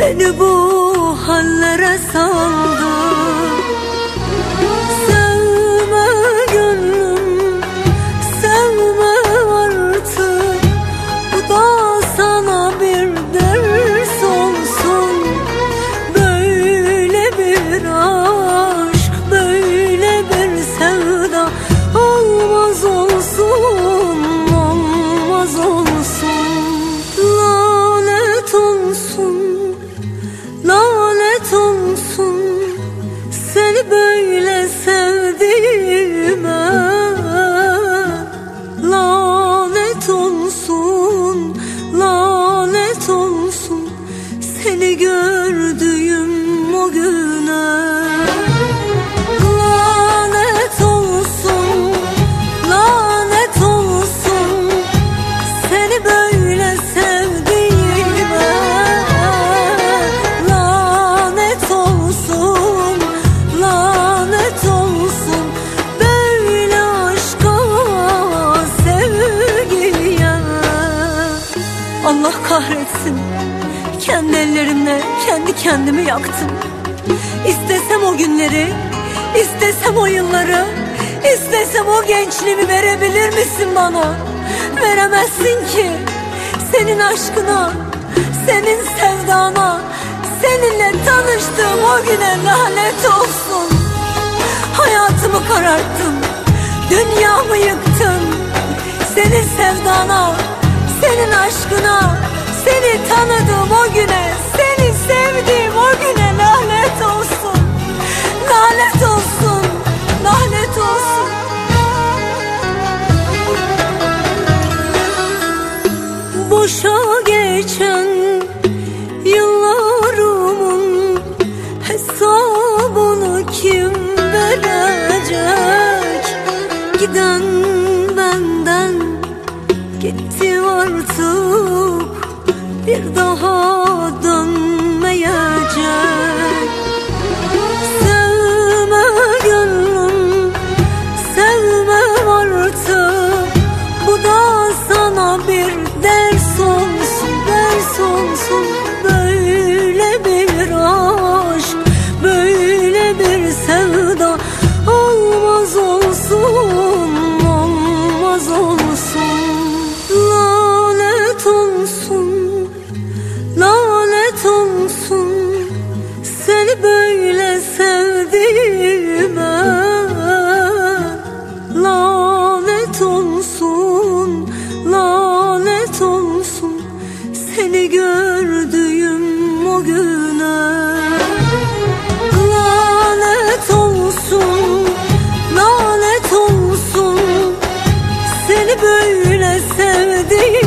beni bu hallere saldı. Sevme gönlüm, sevme artık, bu da sana bir ders olsun. Böyle bir aşk, böyle bir sevda olmaz olsun, olmaz olsun. Lanet olsun, lanet olsun seni böyle sevdiğime. Lanet olsun, lanet olsun seni gördüğüm o güne. Lanet olsun, lanet olsun seni böyle sevdiğime. Lanet olsun, lanet olsun böyle aşka, sevgiye. Allah kahretsin, kendi ellerimle kendi kendimi yaktım. İstesem o günleri, istesem o yılları, istesem o gençliğimi verebilir misin bana? Veremezsin ki. Senin aşkına, senin sevdana, seninle tanıştığım o güne lanet olsun. Hayatımı kararttın, dünyamı yıktın. Senin sevdana, senin aşkına, seni tanıdığım o güne, seni sevdiğim o güne lanet olsun. Lanet olsun, lanet olsun. Boşa geçen yıllarımın hesabını kim verecek? Giden benden gitti artık, bir daha dönmeyecek. Sevme gönlüm, sevme artık, bu da sana bir ders olsun, ders olsun. Böyle bir aşk, böyle bir sevda olmaz olsun, olmaz olsun. Lanet olsun, lanet olsun seni böyle sevdiğime. Lanet olsun, lanet olsun seni gördüğüm o güne. Lanet olsun, lanet olsun seni böyle sevdiğime.